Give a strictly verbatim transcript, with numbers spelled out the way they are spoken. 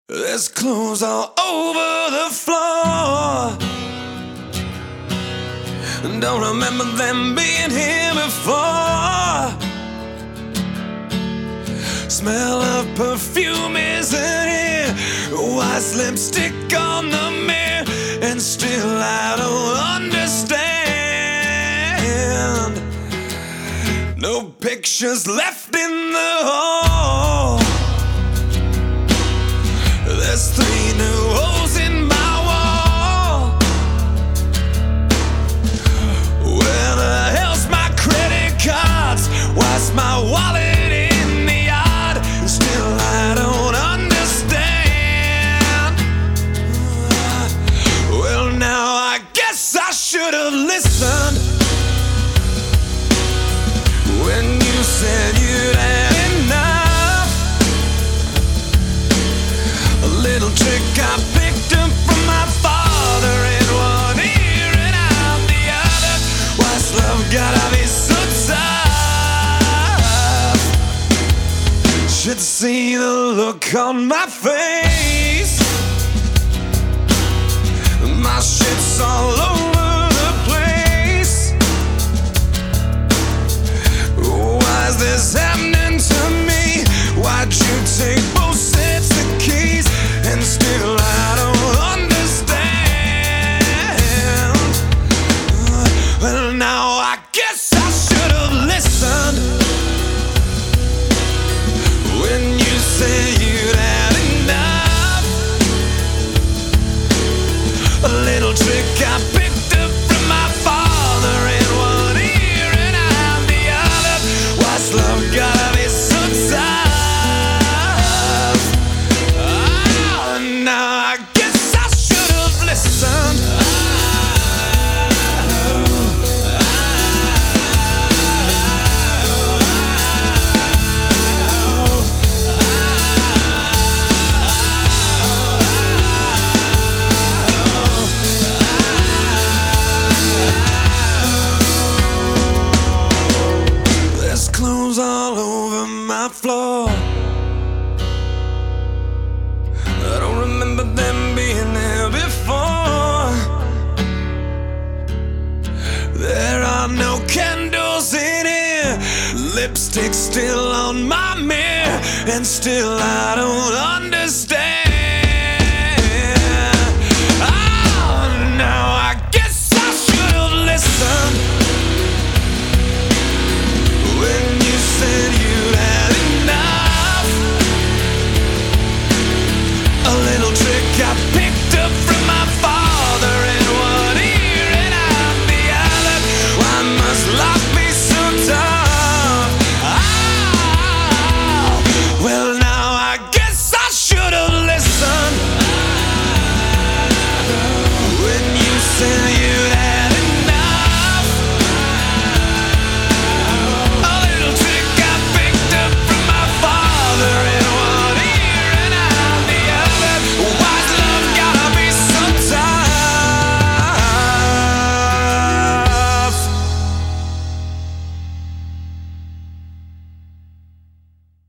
There's clothes all over the floor. Don't remember them being here before. Smell of perfume isn't here. White lipstick on the mirror, and still I don't understand. No pictures left in the hall. There's three new holes in my wall. Where the hell's my credit cards? Why's my wallet in the yard? Still I don't understand. Well, now I guess I should have listened when you said you'd had enough. A little trick I picked up from my father, in one ear and out the other. Why's love gotta be so tough? Should see the look on my face. My shit's all over the place. Why is this happening to me? Why'd you take both sets of keys? And still I don't understand. Well, now I guess I should have listened when you said you'd had enough. A little trick I picked up from my father, in one ear and out the other. Why's love gotta be so tough? Oh, now I guess I should have listened. There's clothes all over my floor. I don't remember them being there before. There are no candles in here. Lipstick still on my mirror, and still I don't understand. Oh, now I guess I should have listened when you said you had enough. A little trick I picked